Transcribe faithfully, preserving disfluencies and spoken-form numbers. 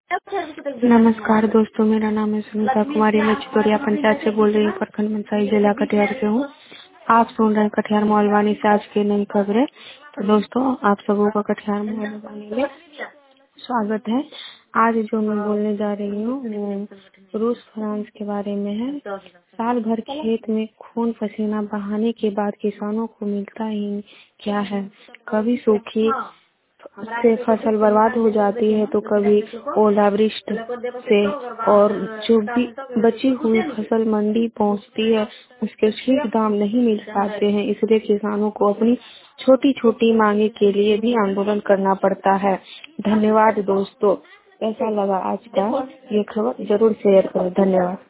नमस्कार दोस्तों, मेरा नाम है सुनीता कुमारी। मैं चितौरिया पंचायत से बोल रही हूँ, प्रखंड मंसाई जिला कटिहार से हूँ। आप सुन रहे हैं कटिहार मोहलवानी से आज की नई खबरें। तो दोस्तों, आप सबों का कटिहार मोहलवानी में स्वागत है। आज जो मैं बोलने जा रही हूँ वो रूस फ्रांस के बारे में है। साल भर खेत में खून पसीना बहाने के बाद किसानों को मिलता ही क्या है, कभी सूखी से फसल बर्बाद हो जाती है तो कभी ओलावृष्टि से, और जो भी बची हुई फसल मंडी पहुंचती है उसके ठीक दाम नहीं मिल पाते हैं। इसलिए किसानों को अपनी छोटी छोटी मांगे के लिए भी आंदोलन करना पड़ता है। धन्यवाद दोस्तों। कैसा लगा आज का ये खबर, जरूर शेयर करें। धन्यवाद।